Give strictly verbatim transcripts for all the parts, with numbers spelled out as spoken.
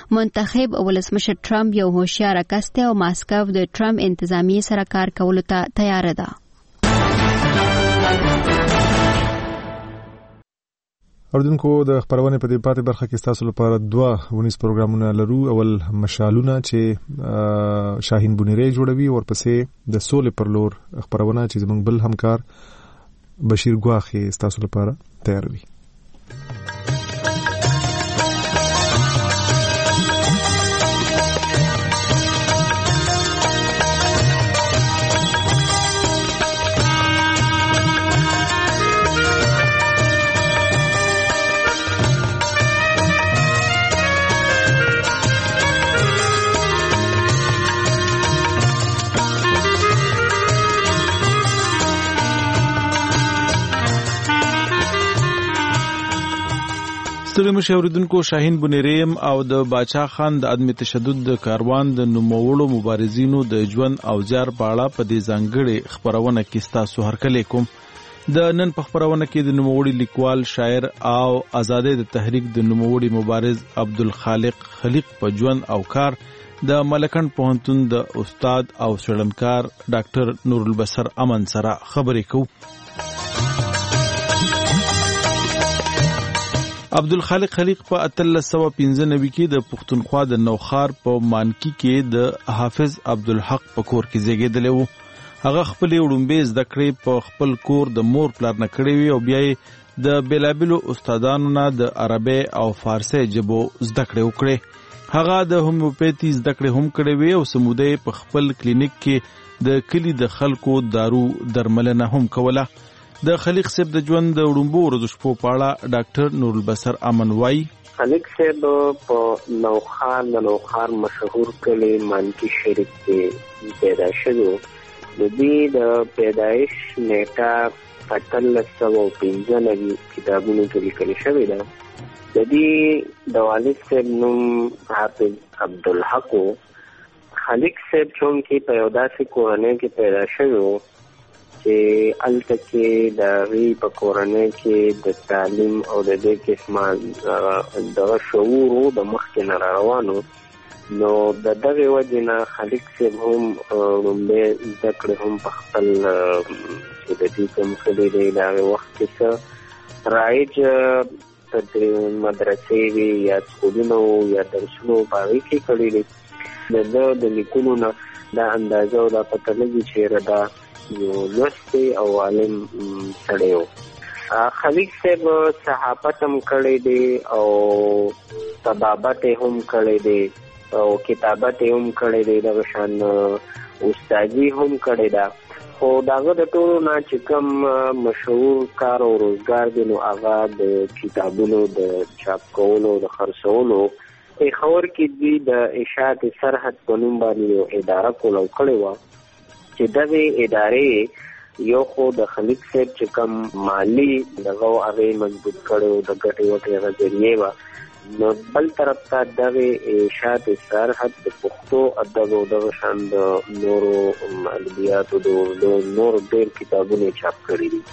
منتخب ولسمشر ټرمپ یو هوښیار کس دی او ماسکو د ټرمپ انتظامیې سره کار کولو ته تیار ده. اوردونکو د خبرونه په دې پاتې برخه کې تاسو لپاره دوه ونیس پروګرامونه لرو. اول مشالونه چې شاهین بونیری جوړوي، ورپسې د سولې پر لور خبرونه چې زموږ بل همکار بشیر ګواخي تاسو لپاره تیار وي. ستړي مشاوردونکو، شاهین بونیریم او د باچا خان د عدم تشدد د کاروان د نوموړو مبارزینو د ژوند او زیار په اړه په دې ځانګړي خبرونه کې تاسو هرکلی کوم. د نن په خبرونه کې د نوموړي لیکوال، شاعر او آزادۍ د تحریک د نوموړي مبارز عبدالخالق خلیق په ژوند او کار د ملکن پوهنتون د استاد او څېړنکار ډاکټر نور البصر امن سره خبرې کوو. عبدالخالق خلیق په اتلس سوه پنځه نوي کې د پښتونخوا د نوخار په مانکی کې د حافظ عبدالحق په کور کې زیږېدلی و. هغه خپلې وړومبې زده کړې په خپل کور د مور پلار نه کړې وې او بیا یې د بېلابېلو استادانو نه د عربۍ او فارسۍ ژبو زده کړې وکړې. هغه د هومیوپیتي زده کړې هم کړې وې او څه موده په خپل کلینیک کې د کلي د خلکو دارو درملنه هم کوله. د خلیق صاحب د ژوند د وړومبو ورځو شپو په اړه ډاکټر نور البصر امن وایي. خلیق صاحب په نوخار د نوخار مشهور کلی مانکی شریف کې پیدا شوی. د دې د پیدایش نیټه اتلس سوه پنځه نوي کتابونو کې لیکل شوې ده. د دې د والد صاحب نوم حافظ عبدالحق و. خلیق صاحب چونکې په یو داسې کورنۍ کې پیدا شوی و چې هلته کې د هغې په کورنۍ کې د تعلیم او د دې قسمه دغه شعور و د مخکې نه را روان و. نو د دغې وجې نه خلیق صاحب هم لومړی زده کړې هم په خپل چې د دې کوم کلی دی د هغې وخت کې څه رایج مدرسې وي یا سکولونه وو یا درسونه په هغې کې کړي دي. د ده د لیکونو نه دا اندازه او دا پته لګي چې دا یو لوستی او عالم سړی و. خلیق صاحب صحافت هم کړی دی او طبابت هم کړی دی او کتابت هم کړی دی، دغه شان استادي هم کړی ده. خو دغه د ټولو نه چې کوم مشهور کار او روزګار دی نو هغه د کتابونو د چاپ کولو د خرڅولو پېښور کې دوی د اشاعت سرحد په نوم باندې یو اداره کوله کړې وه چې دغې ادارې یو خو د خلیق صاحب چې کوم مالی دغه هغې مضبوط کړی و د ګټې وټې هغه ذریعې وه. نو بل طرف ته دغې اشاعت سرحد د پښتو ادب او دغه شان د نورو ادبیاتو د نورو ډېر کتابونه چاپ کړي دي.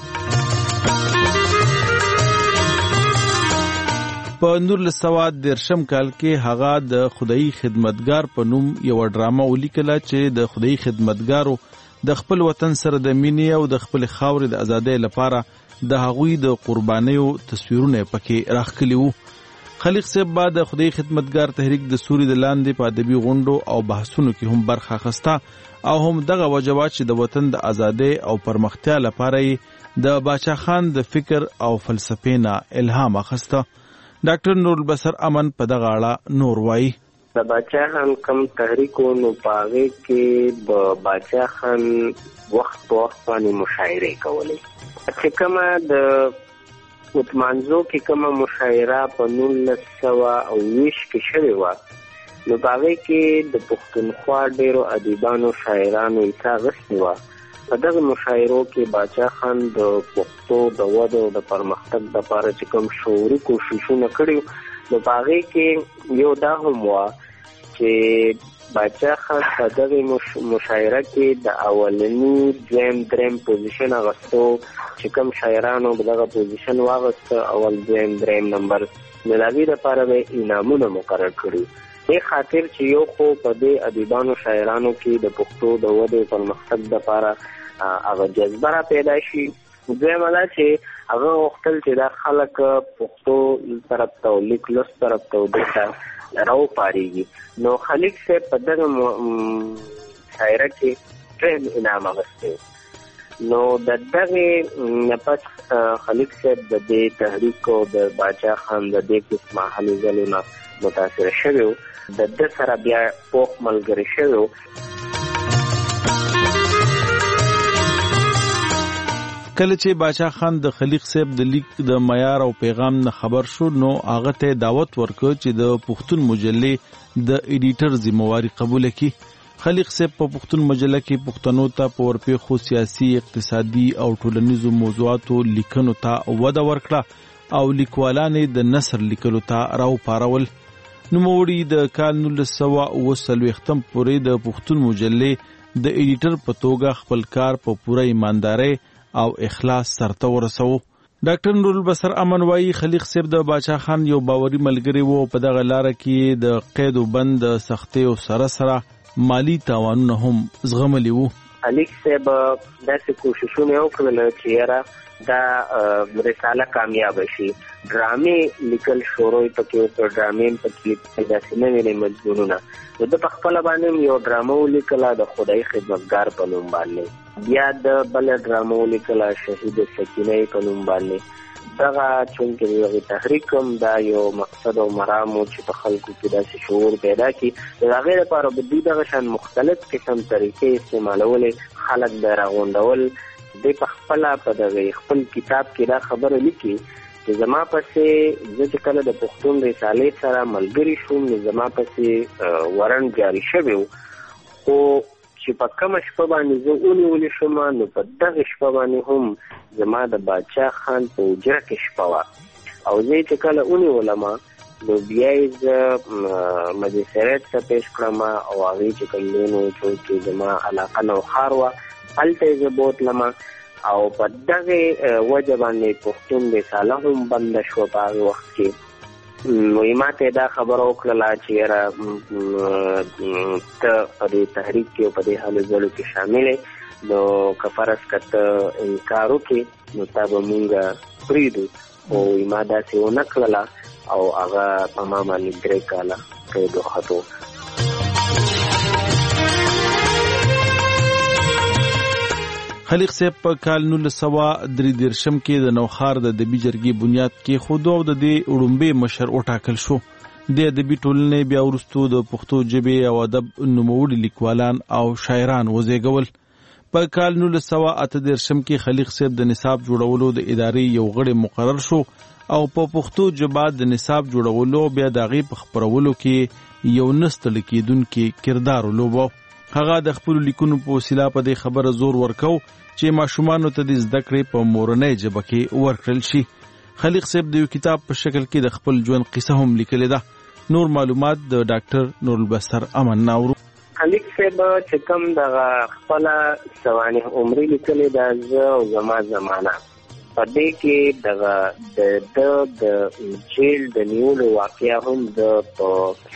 په نولس سوه دېرشم کال کې هغه د خدایي خدمتګار په نوم یوه ډرامه ولیکله چې د خدایي خدمتګارو د خپل وطن سره د مینې او د خپل خاورې د ازادۍ لپاره د هغوی د قربانیو تصویرونه پکې راښکلي وو. خلیق صاحب با د خدایي خدمتګار تحریک د سوري د لاندې په ادبي غونډو او بحثونو کې هم برخه اخیسته او هم دغه وجوات چې د وطن د ازادۍ او پرمختیا لپاره یې د باچا خان د فکر او فلسفې نه الهام اخیسته. ډاکټر نور البصر امن په دغه اړه نور وایي. د باچا خان کم تحریک و نو په هغې کې د باچا خان وخت په وخت باندې مشاعرې کولې. چې کومه د اتمانزو کې کومه مشاعره په نولس سوه او ویشت کې شوې وه نو په هغې کې د پښتونخوا ډېرو ادیبانو شاعرانو حصه اخیستې وه. په دغه مشاعرو کې باچا خان د پښتو د وده او د پرمختګ لپاره چې کوم شعوري کوششونه کړي نو په هغې کې یو دا هم وه چې باچا خان په دغې مشاعره کې د اولني دویم دریم پوزیشن اخیستو چې کوم شاعرانو دغه پوزیشن واخیسته اول دویم دریم نمبر د هغې لپاره به انعامونه مقرر کړي. دې خاطر چې یو خو په دې ادیبانو شاعرانو کې د پښتو د ودې پرمختګ لپاره هغه جذبه را پیدا شي. دویمه دا چې هغه غوښتل چې دا خلک پښتو طرف ته او لیک لوست طرف ته ودې ته راوپارېږي. نو خلیق صاحب په دغه شاعره کې ټریم انعام اخیستی. نو د دغې نه پس خلیق صاحب د دې تحریک او د باچا خان د دې قسمه هلې ځلو نه متاثره شوی و، د ده سره بیا پوخ ملګری شوی و. کله چې باچا خان د خلیق صاحب د لیک د معیار او پیغام نه خبر شو، نو هغه ته دعوت ورکړ چې د پښتون مجلې د ایډیټر ذمہواری قبول کړي. خلیق صاحب په پښتون مجله کې پښتنو ته په ورپېښو سیاسي، اقتصادي او ټولنیزو موضوعاتو لیکنو ته وده ورکړه او لیکوالان د نثر لیکلو ته راوپارول. نوموړي د کال نولس سوه اوه څلوېښتم پورې د پښتون مجلې د ایډیټر په توګه خپل کار په پوره ایماندارۍ او اخلاص سرته ورسوه. ډاکټر نورالبصر امن وايي خلیق صاحب د باچا خان یو باوري ملګری وو. په دغه لاره کې د قید او بند سختیو سره سره مالی تاوانونه هم زغملی وو. خلیق صاحب داسې کوششونه وکړل چې یاره دا رساله کامیاب شي. ډرامې لیکل شروع پکې وکړ، ډرامې پکې داسې نوې نوې مضمونونه. نو ده په خپله باندې یو ډرامه ولیکله د خدای خدمتګار په نوم باندې، بیا د بله ډرامه ولیکله شهید سکینه په نوم باندې. دغه چونکې دغه تحریک هم دا یو مقصد او مرام و چې په خلکو کې داسې شعور پیدا کړي. د هغې لپاره به دوی دغه شان مختلف قسم طریقې استعمالولې، خلک به راغونډول. دی په خپله په دغه خپل کتاب کې دا خبره لیکي چې زما پسې زه چې کله د پښتون رسالې سره ملګری شوم، نو زما پسې ورن جاري شوی و، خو چې په کومه شپه باندې زه ونیولې شوم، نو په دغه شپه باندې هم زما د باچا خان په حجره کې شپه وه، او زه چې کله ونیولم نو بیا یې زه مجسرات ته پیش کړم او هغې چې کوم دی نو چې زما علاقه نوښار وه هلته یې زه بوتلم، او په دغې وجه باندې پښتون رساله هم بنده شوه په هغې وخت کې. نو ما ته دا خبره وکړله چې یاره ته په دې تحریک کې او په دې هلو ځلو کې شامل یې، نو که فرض که ته انکار وکړې نو تا به مونږ پرېږدو. خو ما داسې ونه کړله او هغه په ما باندې درې کاله قید وخت و. خلیق صاحب په کال نولس سوه درې دېرشم کې د نوښار د ادبي جرګې بنیاد کېښود او د دې وړومبی مشر وټاکل شو. د ادبي ټولنې بیا وروستو د پښتو ژبې او ادب نوموړي لیکوالان او شاعران وزېږول. په کال نولس سوه اته دېرشم کې خلیق صاحب د نصاب جوړولو د ادارې یو غړی مقرر شو او په پښتو ژبه د نصاب جوړولو بیا د هغې په خپرولو کې یو نه ستړی کېدونکی کردار ولوباوه. هغه د خپلو لیکونو په وسیله په دې خبره زور ورکو چې ماشومانو ته د زده کړې په مورنۍ ژبه کې ورکړل شي. خلیق صاحب د یو کتاب په شکل کې د خپل ژوند قصه هم لیکلې ده. نور معلومات د ډاکټر نورالبصر امن ناورو. خلیق صاحب چې کوم دغه خپله سوانح عمري لیکلې ده، زه او زما زمانه، په دې کې دغه د ده د جیل د نیولو واقعه هم د په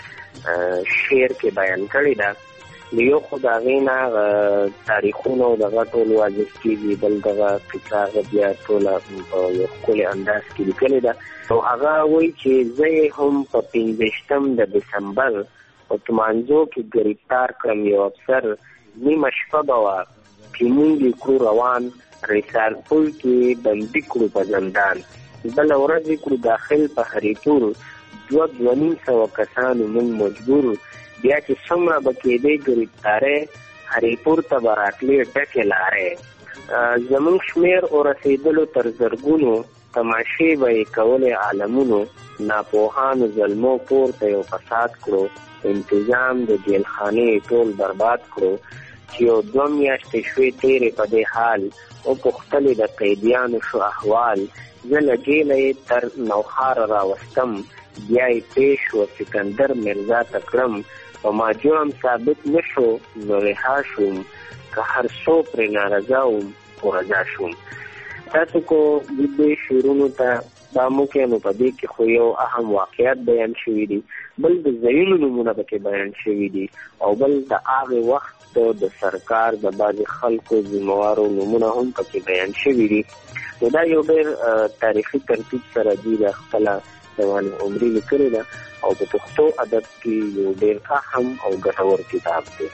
شعر کې بیان کړې ده. یو خو د هغې نه تاریخونه او دغه ټول واضح کېږي، بل دغه قصه هغه بیا ټوله په یو ښکلي انداز کې لیکلې ده. او هغه وایي چې زه یې هم په پنځویشتم د دسمبر په تومانځو کې ګرفتار کړم. یو افسر نیمه شپه به وه چې مونږ یې کړو روان، رسالپول کې بندي کړو په زندان، بله ورځ یې کړو داخل په هریپور، دوه دوه نیم سوه کسانو مونږ مجبور، بیا چې څومره به کېدې ګرفتارۍ هریپور ته به راتلې ډکې لارې. زمونږ شمېر او رسېدلو تر زرګونو، تماشې به یې کولې عالمونو، ناپوهانو ظلمو پورته یو فساد کړو، انتظام د جیلخانې ټول برباد کړو. چې یو دوه میاشتې شوې تېرې په دې حال وپوښتلې د قیدیانو شو احوال. زه له جیله یې تر نوښاره راوستم، بیا یې پیش و سکندر مرزا ته کړم، په ما جرم ثابت نه شو نو رها شوم، که هر څو پرې نارضا وم خو رضا شوم. تاسو کو دې شعرونو ته دا موکې نو په دې کې خو یو اهم واقعیت بیان شوي دي. بل د ځایونو نومونه پکې بیان شوي دي او بل د هغې وخت د سرکار د بعضې خلکو ذمهوارو نومونه هم پکې بیان شوي دي. نو دا یو ډېر تاریخي ترتیب سره دوی د خپله دیوان عمري لیکلې ده او په پښتو ادب کې یو ډېر اهم او ګټور کتاب دی.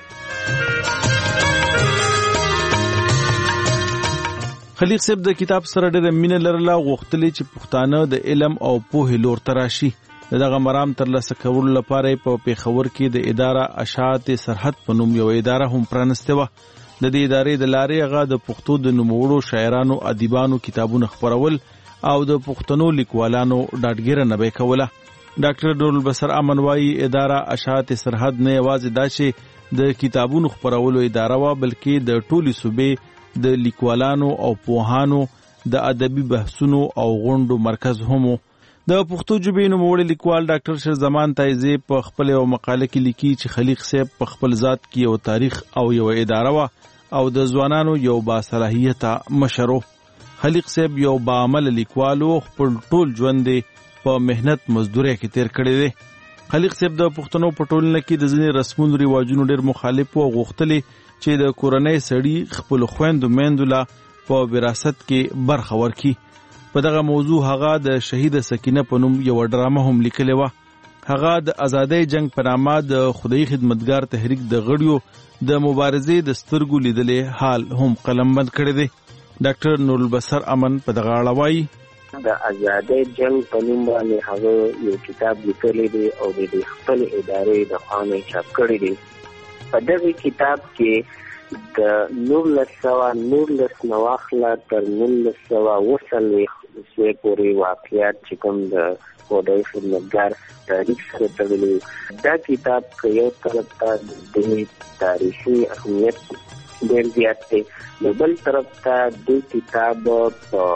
خلیق صاحب د کتاب سره ډېره مینه لرله، غوښتلې چې پښتانه د علم او پوهې لور ته راشي. د دغه مرام ترلاسه کولو لپاره په پیښور کې د اداره اشاعت سرحد په نوم یو اداره هم پرانستې وه. د دې ادارې د لارې هغه د پښتو د نوموړو شاعرانو ادیبانو کتابونه خپرول او د پښتنو لیکوالانو ډاډګیرنه به کوله. ډاکټر نورالبصر امن وایي اداره اشاعت سرحد نه یوازې دا چې د کتابونو خپرولو اداره وه، بلکې د ټولې صوبې د لیکوالانو او پوهانو د ادبي بحثونو او غونډو مرکز هم و. د پښتو ژبې نوموړی لیکوال ډاکټر شیرزمان تایزی په خپل یو مقاله کې لیکي چې خلیق صاحب په خپل ذات کې یو تاریخ او یو اداره وه او د ځوانانو یو باصلاحیته مشر و. خلیق صاحب یو باعمله لیکوال و، خپل ټول ژوند په مهنت مزدورۍ کې تیر کړی دی. خلیق صاحب د پښتنو په ټولنه کې د ځینې رسمونو رواجونو ډېر مخالف و، غوښتلې چې د کورنۍ سړي خپل خویندو میندو له په وراثت کې برخه ورکړي. په دغه موضوع هغه د شهید سکینه په نوم یو ډرامه هم لیکلې وه. هغه د ازادۍ جنگ په نامه د خدای خدمتګار تحریک د غړیو د مبارزې د سترګو لیدلې حال هم قلمبند کړی دی. ډاکټر نورالبصر امن په دغه اړه وایي د ازادۍ جنگ په نوم باندې هغه یو کتاب لیکلی دی او د دې خپل ادارې د خوا نه چاپ کړی دی. په دغه کتاب کې د نولس سوه نولس نه واخله تر نولس سوه اوه څلوېښت سوی پورې واقعیات چې کوم د خدای خدمتګار تاریخ سره تړلي، دا کتاب که یو طرف ته د تاریخي اهمیت ډېر زیات دی، نو بل طرف ته د کتاب په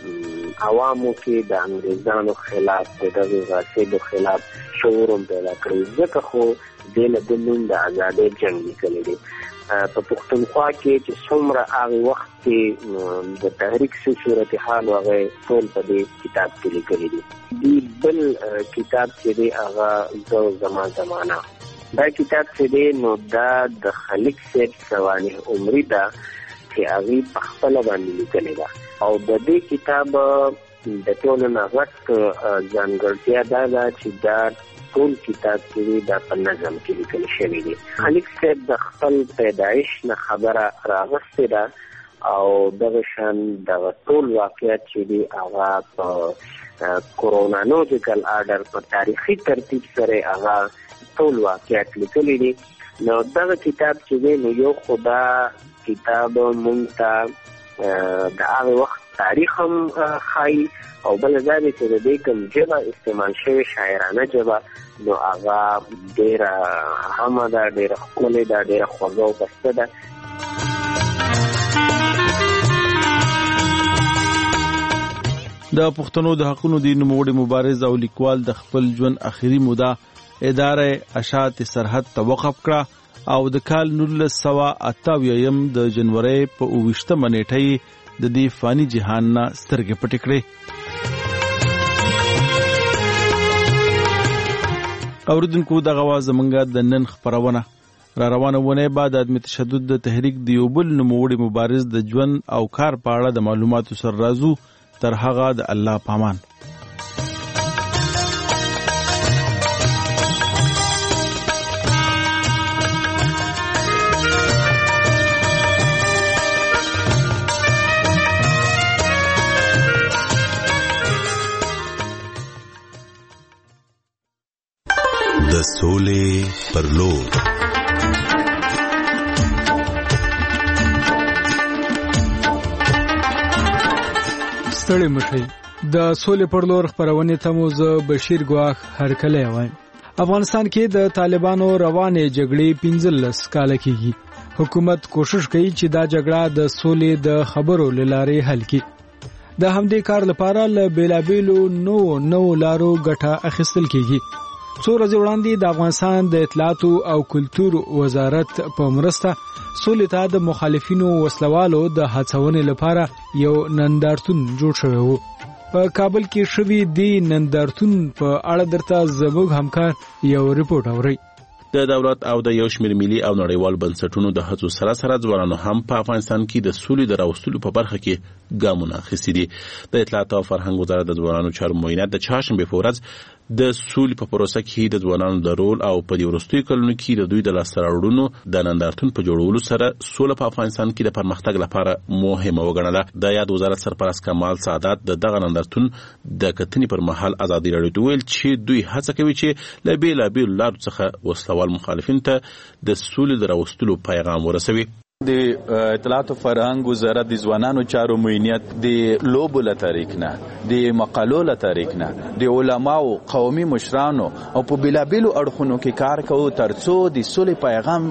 عوامو کې د انګریزانو خلاف د دغې غاصبو خلاف شعور هم پیدا کړی، ځکه خو دې له د نوم د ازادۍ جنګ لیکلی دی. په پښتونخوا کې چې څومره هغې وخت کې د تحریک څه صورتحال و هغه ټول په دې کتاب کې لیکلی دی. دې بل کتاب چې دی هغه زه زما زمانه، دا کتاب چې دی نو دا د خلیق صاحب سوانح عمري ده چې هغې په خپله باندې لیکلې ده او د دې کتاب د ټولو نه غټ ځانګړتیا دا ده چې دا ټول کتاب کې دا په نظم کې لیکل شوی دی. خلیق صاحب د خپل پیدایش نه خبره راغستې ده او دغه شان دغه ټول واقعیت چې دی هغه په کرونالوجیکل آرډر په تاریخي ترتیب سره هغه ټول واقعیت لیکلی دی. نو دغه کتاب چې دی نو یو خو دا کتاب مونږ ته د هغه وخت تاریخ هم ښایي او بل دا دی چې د دې کوم ژبه استعمال شوې شاعرانه ژبه نو هغه ډېره هامه ده، ډېره ښکلې ده، ډېره خوږه او پسته ده. د پښتنو د حقونو د نوموړي مبارز او لیکوال د خپل ژوند اخري موده اداره اشاعت سرحد ته وقف کړه او د کال نولس سوه اته اویایم د جنورۍ په اوویشتمه نیټه د دې فاني جهان نه سترګې پټې کړې. اوریدونکو دغه وه زموږ د نن خپرونه. را روانه ونې بعد عدم تشدد د تحریک د یو بل نوموړي مبارز د ژوند او کار په اړه د معلوماتو سره راځو. تر هغه د الله پامان. د سولې پر لور. ستړي مشي د سولې پر لور خبرونه ته مو زه بشیر ګواخ هرکلی وایم. افغانستان کې د طالبانو روانې جګړې پنځلس کاله کېږي. حکومت کوشش کوي چې دا جګړه د سولې د خبرو لارې حل کړي. د همدې کار لپاره له بیلابیلو نو نو لارو ګټه اخیستل کېږي. څو ورځې وړاندې د افغانستان د اطلاعات او کلتور وزارت په مرسته سولې ته د مخالفینو وسلوالو د هڅونې لپاره یو نندارتون جوړ شوی و. په کابل کې شوی دی نندارتون په اړه درته زموږ همکار یو ریپورت اوري. د دولت او د یو شمېر ملي او نړیوال بنسټونو د هڅو سره سره ځوانانو هم په افغانستان کې د سولې د راوستلو په برخه کې ګامونه اخیستي دي. د اطلاعات او فرهنګ وزارت د ځوانانو چارو معاینات د چهارشنبې په ورځ د سولې په پروسه کې د ځوانانو د رول او په دې وروستیو کلونو کې د دوی د لاسته راوړنو د نندارتون په جوړولو سره سوله په افغانستان کې د پرمختګ لپاره مهمه وګڼله. د یاد وزارت سرپرست کمال سعادت د دغه نندارتون د کتنې پر مهال ازادي راډیو ته ویل چې دوی هڅه کوي چې له بېلابېلو لارو څخه وسلوال مخالفین ته د سولې د راوستلو پیغام ورسوي. د اطلاعات او فرهنګ وزارت د ځوانانو چارو معاینات د لوبو له طریق نه د مقالو له طریق نه د علماو قومي مشرانو او په بلابلو اړخونو کې کار کوي ترڅو د سولې پیغام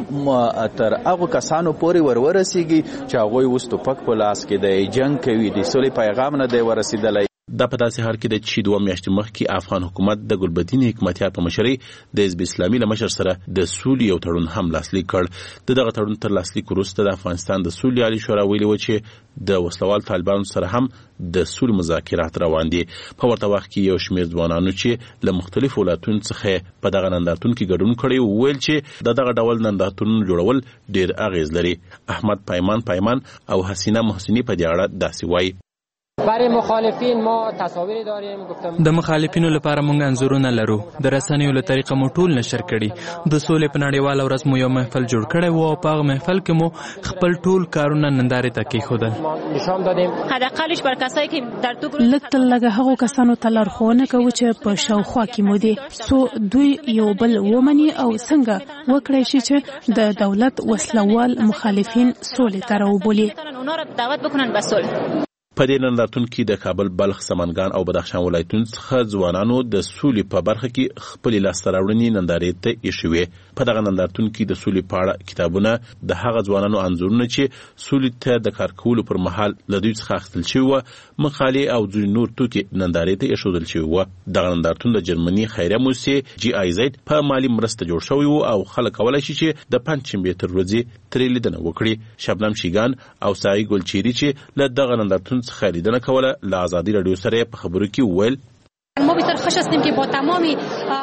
تر هغه کسانو پورې ورورسیږي چې هغه وستو پک په لاس کې د جنگ کوي د سولې پیغام نه دی ورسیدلی. دا په داسې حال کې د چې دوه میاشتې مخکې افغان حکومت د ګلبدین حکمتیار په مشرۍ د حزب اسلامي له مشر سره د سولې یو تړون هم لاسلیک کړ. د دغه تړون تر لاسلیک وروسته د افغانستان د سولې عالي شورا ویلي و چې د وسلوال طالبانو سره هم د سولې مذاکرات روان دي. په ورته وخت کې یو شمېر ځوانانو چې له مختلفو ولایتونو څخه په دغه نندارتون کې ګډون کړی ویل چې د دغه ډول نندارتونونو جوړول ډېر اغېز لري. احمد پیمان پیمان او حسینه محسنی په دې اړه داسې وایي. برای مخالفین ما تصاویر داریم. گفتم د مخالفینو لپاره موږ انځورونه لرو. د رسنیو له طریقه مو ټول نشر کړي. د سولې په نړیواله ورځ مو یو محفل جوړ کړی و او په هغه محفل کې مو خپل ټول کارونه نندارې ته کېښودل. نشان دادیم حداقلش بر کسایی که در تو گروه لږ تر لږه هغو کسانو ته لارښوونه کوو چې په شاوخوا کې مو دي څو دوی یو بل ومني او څنګه وکړی شي چې د دولت وسلوال مخالفین سولې ته راوبولي. اونا را دعوت بکنن به صلح. په دې نندارتون کې د کابل، بلخ، سمنګان او بدخشان ولایتونو څخه ځوانانو د سولې په برخه کې خپل لاسته راوړنې نندارې ته ایښوي. په دغه نندارتون کې د سولې په اړه کتابونه، د هغه ځوانانو انځورونه چې سولې ته د کار کولو پر مهال له دوی څخه اخیستل شوي وو، مقالې او ځینې نور توکي نندارې ته ایښودل شوي وو. دغه نندارتون د جرمني خیریه موسسې جی آی زید په مالي مرسته جوړ شوی وو او خلک کولی شي چې د پنجشنبې تر ورځې ترې لیدنه وکړي. شبنم شیګان او سعی ګلچيري چې له دغه نندارتون څخه لیدنه کوله له ازادي راډیو سره په خبرو کې وویل ما بسیار خوش هستیم که با تمامی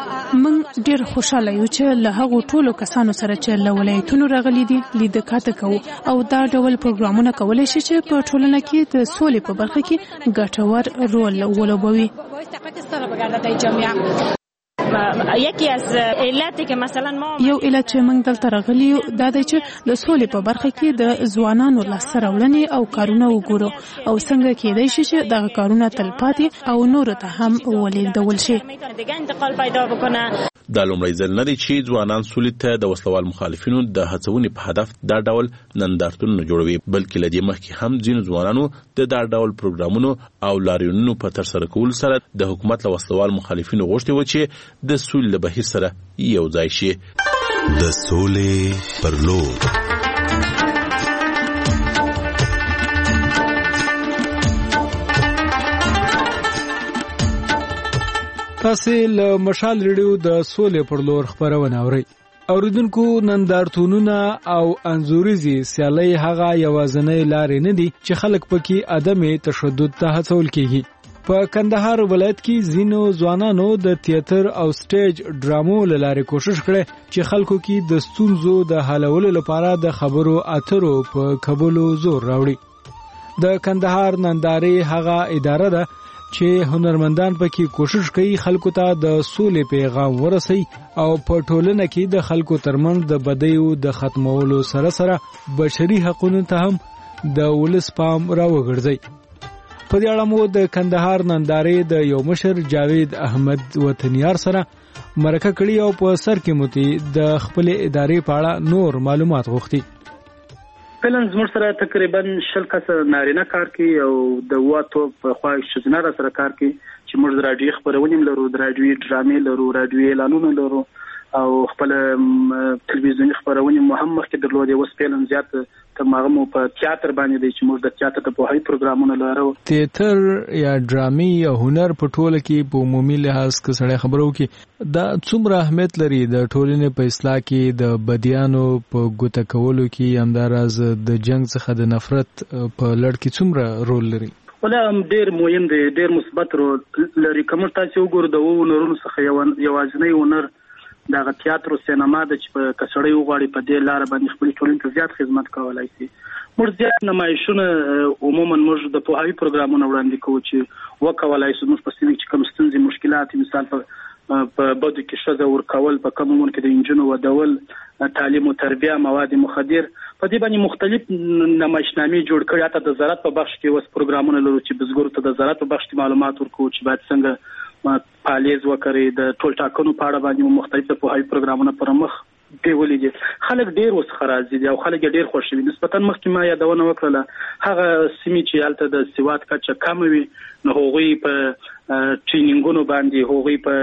من ډیر خوشاله یو چې له هغو ټولو کسانو سره چې له ولایتونو راغلي دي لیده کاته کوو او دا ډول پروګرامونه کولی شي چې په ټولنه کې د سولې په برخه کې ګټور رول ولوبوي. یکی از علتی که مثلا ما یو علت چې موږ دلته راغلي یو دا دی چې د سولې په برخه کې د ځوانانو لاسته راوړنې او کارونه وګورو او څنګه کېدای شي چې دغه کارونه تلپاتې او نورو ته هم ولېږدول شي. دا لومړی ځل نه دی چې ځوانان سولې ته د وسلوال مخالفینو د هڅونې په هدف دا ډول نندارتونونه جوړوي، بلکې له دې مخکې هم ځینو ځوانانو د دا ډول پروګرامونو او لاریونونو په ترسره کولو سره د حکومت له وسلوال مخالفینو غوښتي و چې د سولې له بهیر سره یو ځای شي. د سولې پر لور تاسو له مشال ریډیو د سولې پر لور خبرونه اورئ. اوریدونکو نندارتونونه او انځوریزي سیالي هغه یوازنۍ لارې نه دي چې خلک پکې عدم تشدد ته هڅول کیږي. په کندهار ولایت کې زینو ځوانانو د تیاتر او سټیج ډرامو لاره کوشش کړي چې خلکو کې د ستونزو د حلولو لپاره د خبرو اترو په قبولو زور راوړي. د کندهار نندارې هغه اداره ده چې هنرمندان پکې کوشش کوي خلکو ته د سولې پیغام ورسوي او په ټولنه کې د خلکو ترمنځ د بدیو د ختمولو سره سره بشري حقوقو ته هم د ولس پام راوګرځي. په دې اړه مو د کندهار نندارې د یو مشر جاوید احمد وطنیار سره مرکه کړې او په سر کې موتی د خپل ادارې په اړه نور معلومات غوښتي. فعلا زموږ سره تقریبا شل کسه نارینه کار کوي او د واتو په خوا ښځینه را سره کار کوي چې موږ د راډیو خبرونه لرو، د راډیو ډرامې لرو، راډیو اعلانونه لرو او خپل تلویزیونی خبرونه مو هم مخکې درلودې. اوس فعلا زیات تمغه مو په تیاتر باندې دی چې موږ د تیاتر د پوهاوی پروګرامونه لرو. تیاتر یا ډرامې یا هنر په ټوله کې په عمومي لحاظ کې سړی خبرو کې دا څومره اهمیت لري د ټولنې په اصلاح کې، د بدیانو په ګوته کولو کې، همداراز د جنگ څخه د نفرت په لړ کې څومره رول لري؟ ولا ډېر مهم دی، ډېر مثبت رول لري. که موږ تاسې وګورو د اوو هنرونو څخه یوازینی هنر دغه تیاتر او سینما ده چې په که سړی وغواړي په دې لاره باندې خپلې ټولنې ته زیات خدمت کولی شي. موږ زیات نمایشونه عموما موږ د پوهاوي پروګرامونه وړاندې کوو چې وکولای شو موږ په سیمه کې کوم ستونزې مشکلات مثال په په بدو کې ښځه ورکول، په کوم عمر کې د انجونو ودول، تعلیم او تربیه، مواد مخدر، په دې باندې مختلف نمایشنامې جوړ کړي. حتی د زراعت په بخش کې اوس پروګرامونه لرو چې بزګرو ته د زراعت په بخش کې معلومات ورکوو چې باید څنګه پالیز وکړي. د ټول ټاکنو په اړه باندې مختلف د پوهاوي پروګرامونه پر مخ بیولې دي. خلک ډېر اوس راضي دي او خلک ډېر خوشوي. نسبتا مخکې ما یادونه وکړله هغه سیمې چې هلته د سواد کچه کم وي نو هغوی په ټرینینګونو باندې، هغوی په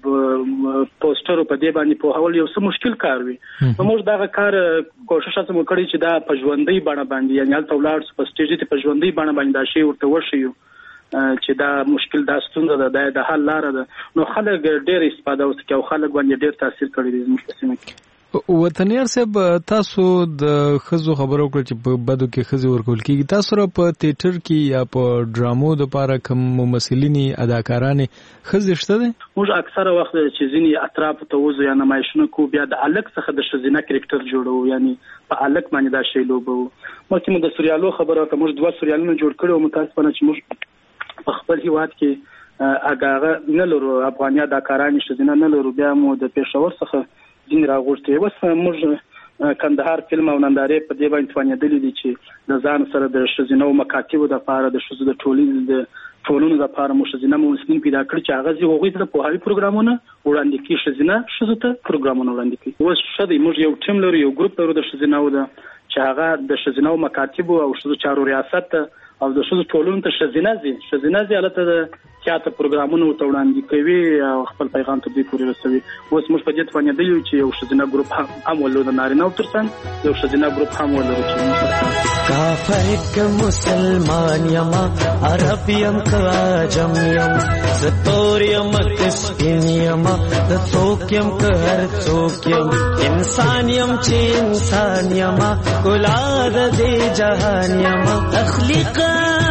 پوسټرو په دې باندې پوهول یو څه مشکل کار وي. نو موږ دغه کار کوشش هڅه مو کړې چې دا په ژوندۍ بڼه باندې، یعنې هلته ولاړ سو په سټیج ته په ژوندۍ بڼه باندې دا شی ورته وښیو چې دا مشکل، دا ستونزه ده، دا د حل لاره ده. نو خلک ډېر استفاده وکړي او خلک باندې ډېر تاثیر کړی دی زموږ په سیمه کې. وطنیار صاحب، تاسو د ښځو خبرو وکړه چې په بدو کې ښځې ورکول کېږي. تاسو را په تیټر کې یا په ډرامو دپاره کوم ممثلینې اداکارانې ښځې شته دي؟ موږ اکثره وخت چې ځینې اطرافو ته وځو یا نمایشونه کوو، بیا د هلک څخه د ښځینه کرکټر جوړوو، یعنې په هلک باندې دا شی لوبوو. مخکې مو د سریالو خبره وکړه، موږ دوه سریالونه جوړ کړي او متاسفانه چې موږ په خپل هېواد کې هغه نه لرو، افغاني اداکارانې ښځینه نه لرو. بیا مو د پېښور څخه ځینې راغوښتي. اوس موږ کندهار فلم او نندارې په دې باندې توانېدلي دي چې د ځان سره د ښځینه مکاتبو دپاره، د ښځو د ټولنې د ټولنو دپاره مو ښځینه ممثلین پیدا کړي چې هغه ځي هغوی ته د پوهاوي پروګرامونه وړاندې کړي، ښځینه ښځو ته پروګرامونه وړاندې کړي. اوس ښه دی، موږ یو ټیم لرو، یو ګروپ لرو د ښځینهو ده چې هغه د ښځینهو مکاتبو او ښځو چارو ریاست ته او د ښځو ټولنو ته ښځینه ځي ښځینه ځي هلته د تیاتر پروګرامونه ورته وړاندې کوي او خپل پیغام ته دوی پورې رسوي. اوس موږ په دې توانېدلي یو چې یو ښځینه ګروپ هم ولرو، د نارینهو تر څنګ یو ښځینه ګروپ هم ولرو چې موږ کافر که مسلمان یما، عرب یم که عجم یم، زه تور یم که سپین یما، د څوک یم که هر څوک یم، انسان یم چې انسان یما، ښکلا د دې جهان یما، تخلیقه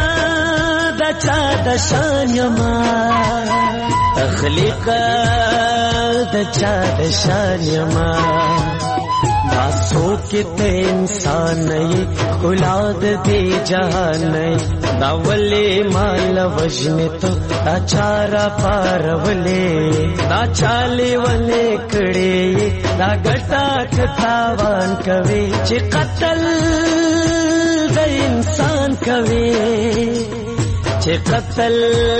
د چا د شان یما، تخلیقه د چا د شان یما، دا څوک ته انسان نه ښکلا د دې جهان نه، دا ولې مال وژنې ته دا چاره پارولې، دا چالې ولې کړې، دا ګټه که تاوان کوي چې قتل د انسان کوي، چې قتل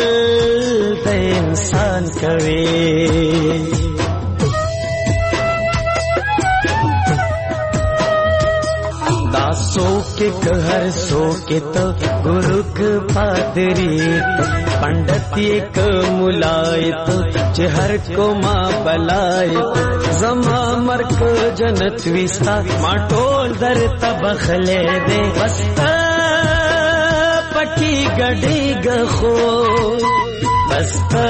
د انسان کوي. دا سوکے که هر سوکے تا گروک پادری پندتی که ملائت چه هر کو ما بلائت زما مرک جنت وستا ما ټول در تبخلے دے بستا پکی گڑی گخو بستا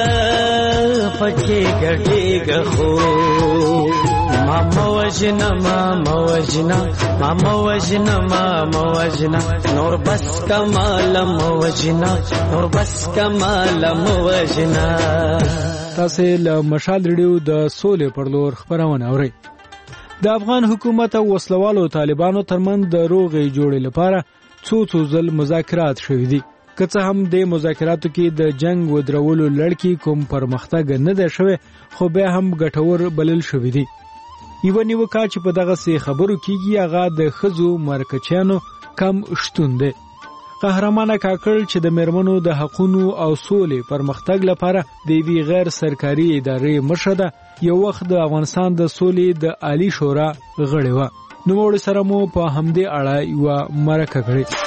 پکی گڑی گخو ماما وجنا ماما وجنا ماما وجنا ماما وجنا نور بس کمال موجنا نور بس کمال موجنا. تاسو له مشال ریډیو د سولې پر لور خبرونه اورئ. د افغان حکومت او وسلوالو طالبانو ترمن د روغې جوړې لپاره څو څو ځل مذاکرات شوي دي. که څه هم د مذاکراتو کې د جنگ ودرولو لړکی کوم پرمختګ نه دی شوی، خو بیا هم ګټور بلل شوی دی. یو نیوکه چې په دغه سي خبرو کېږي هغه د ښځو مرکچیانو کم شتون دی. قهرمانه کاکړ چې د میرمنو د حقونو او سولې پرمختګ لپاره د یوې غیر سرکاري ادارې مشره ده، یو وخت د افغانستان د سولې د عالی شورا غړې وه. نوموړي سره مو په همدې اړه یوه مرکه کړې.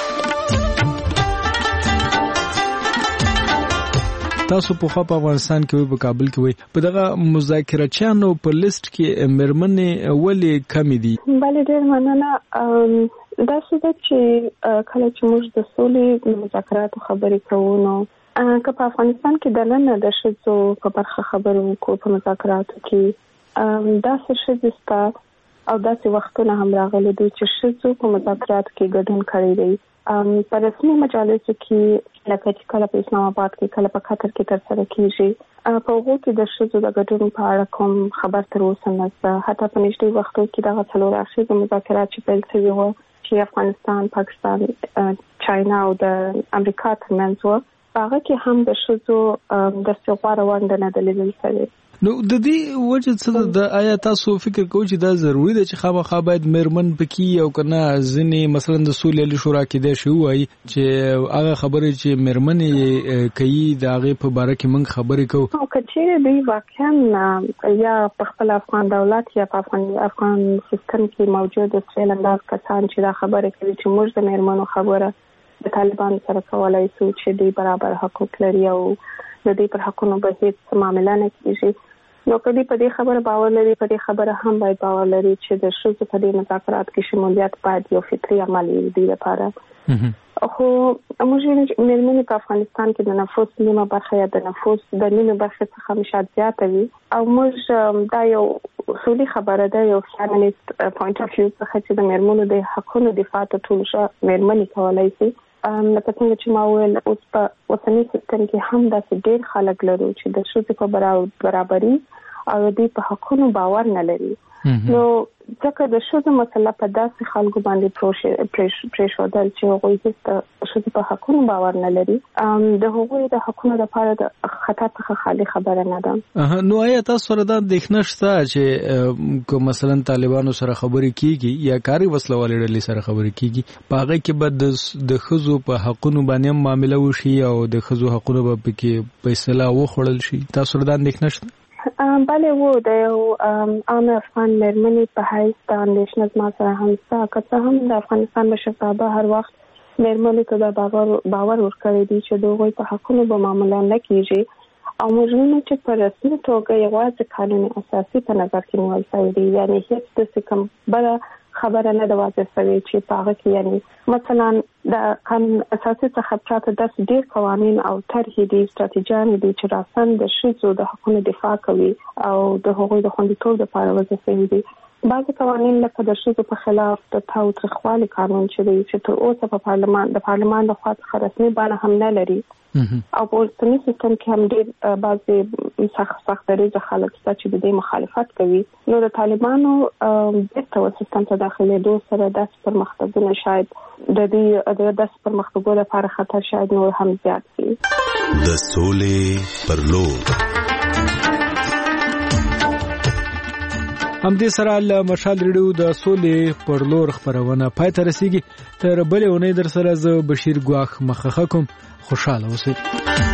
تاسو په خوا په افغانستان کې وي، په کابل کې وي، په دغه مذاکرچیانو په لیست کې میرمنې ولې کمې دي؟ بله ډېر مننه. داسې ده چې کله چې موږ د سولې د مذاکراتو خبرې کوو نو که په افغانستان کې دننه د ښځو په برخه خبرې وکړو په مذاکراتو کې، داسې ښځې سته او داسې وختونه هم راغلي دي چې ښځو په مذاکراتو کې ګډون کړی دی. په رسمي مجالسو کې لکه چې کله په اسلام آباد کې کله په قطر کې ترسره کیږي په هغو کې د ښځو د ګډون په اړه کوم خبر تر اوسه نشته. حتی په نږدې وختو کې دغه څلور اړخیز مذاکرات چې پیل شوي وو چې افغانستان، پاکستان، چاینا او د امریکا ترمنځ وو، هغه کې هم د ښځو د غوره ونډه نه ده لیدل شوې. نو د دې وجه څه د آیا تاسو فکر کوئ چې دا ضروري ده چې خامخا باید مېرمن پکې او کنه ځینې مثلا د سولې شورا کې د شی وایي چې هغه خبرې چې مېرمنې کوي د هغه په باره کې موږ خبرې کوو؟ او کچېرې دوی واقعا یا په خپل افغان دولت یا په افغان افغان سیستم کې موجود سویلنداز کسان چې دا خبرې کوي چې موږ د مېرمنو خبره د طالبان سره کولای شو چې دوی برابر حقوق لري او د دې پر حقونو به هیڅ معامله نه کیږي. نو کدی په دې خبره باور لري، په دې خبره هم باید باور لري چې د ښځو په دې مذاکرات کې شمولیت باید یو فطري عمل وي د لپاره. خو موږ مېرمنې په افغانستان کې د نفوس نیمه برخه یا د نفوس د نیمه برخه څخه مشاد زیاته وي او موږ دا یو اصولي خبره ده، یو فیمینیست پوینټ اف ویو څخه چې د مېرمنو د حقونو دفاع ته ټول مېرمنې کولای شي. لکه څنګه چې ما ویل اوس په اوسني سیستم کې هم داسې ډېر خلک لرو چې د ښځو په برابري او د په حقونو باور نه لري. نو ځکه د ښځو مسله په داسې خلکو باندې پرېښودل چې هغوی هېڅ د ښځو په حقونو باور نه لري، د هغوی د حقونو لپاره د خطر څخه خالي خبره نه ده. نو آیا تاسو سره دا اندېښنه شته چې که مثلا طالبانو سره خبرې کیږي یا کاري وسله والې ډلې سره خبرې کیږي په هغه کې به د ښځو په حقونو باندې هم معامله وشي او د ښځو حقونه به پکې په اصطلاح وخوړل شي؟ تاسو سره دا اندېښنه شته؟ بله و د یو عام افغان مېرمنې په حیث د اندېښنه زما سره هم شته. که څه هم د افغانستان مشرتابه هر وخت مېرمنې ته دا باور باور ورکړی دی چې د هغوی په حقونو به معامله نه کیږي او موږ وینو چې په رسمي توګه یوازې قانون اساسي په نظر کې نیول شوی دی، یعنی هیڅ داسې کوم بله خبره نه ده واضح شوې چې په هغه کې یعنی مثلا د قانون اساسي څخه پراته داسې ډېر قوانین او طرحې دي، ستراتیژیانې دي چې راسن د ښځو د حقونو دفاع کوي او د هغوی د خوندیتوب لپاره وضع شوي دي. بعضې قوانین لکه د ښځو په خلاف د تاوتریخوالي قانون چې دی چې تر اوسه په پارلمان د پارلمان لخوا څخه رسمي بڼه هم نه لري او په اوسني سیستم کې هم ډېر بعضې سخت سخت دریځه خلک شته چې د دې مخالفت کوي. نو د طالبانو بېرته سیستم ته داخلېدو سره داسې پرمختګونه شاید د دې د داسې پرمختګو لپاره خطر شاید نور هم زیات شي. د سولې پر لور همدې سره له مشال ریډیو د سولې پر لور خبرونه پای ته رسیږي. تر بلې اونۍ در سره زه بشیر ګواخ مخخه کوم. خوشاله اوسئ.